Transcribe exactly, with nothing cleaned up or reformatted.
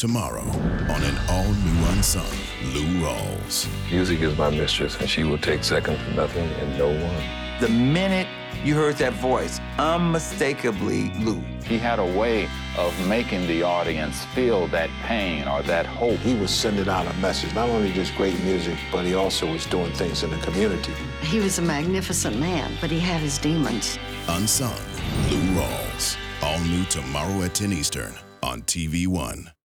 tomorrow on an all-new Unsung Lou Rawls. Music is my mistress, and she will take second to nothing and no one. The minute you heard that voice, unmistakably Lou. He had a way of making the audience feel that pain or that hope. He was sending out a message, not only just great music, but he also was doing things in the community. He was a magnificent man, but he had his demons. Unsung Lou Rawls. All new tomorrow at ten Eastern on T V One.